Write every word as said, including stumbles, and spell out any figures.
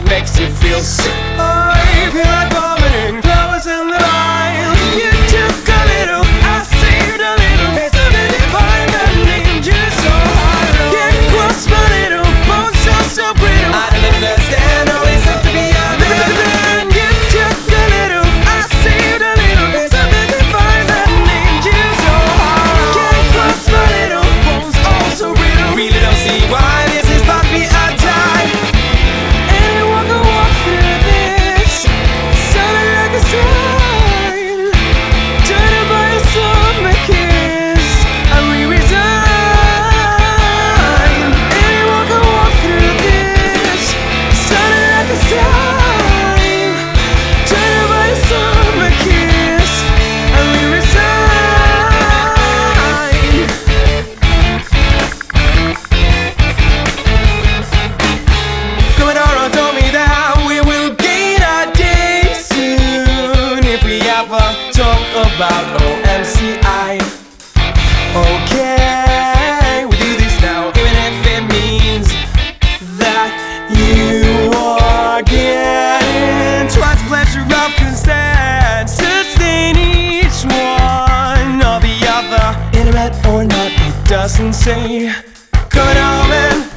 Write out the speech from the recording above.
makes you feel sick. I feel like vomiting, flowers in the aisle. You took a little, I saved a little. It's a bit divine that named you so high. Get across my little bones, so so brittle. I don't understand how it's up to be a man. You took a little, I saved a little. It's a bit divine that named you so high. Get across my little bones, all so brittle. Really don't see why this is about to be a time. Anyone can walk through this, sounding like a sign. Trying to buy a summer kiss, and we resign. Anyone can walk through this, sounding like a sign. Trying to buy a summer kiss, and we resign. Commodore told me that we will gain a day soon if we ever talk about O M C I. Okay, we do this now, even if it means that you are getting twice pleasure of consent. Sustain each one or the other, intimate or not, it doesn't say. Come on, man.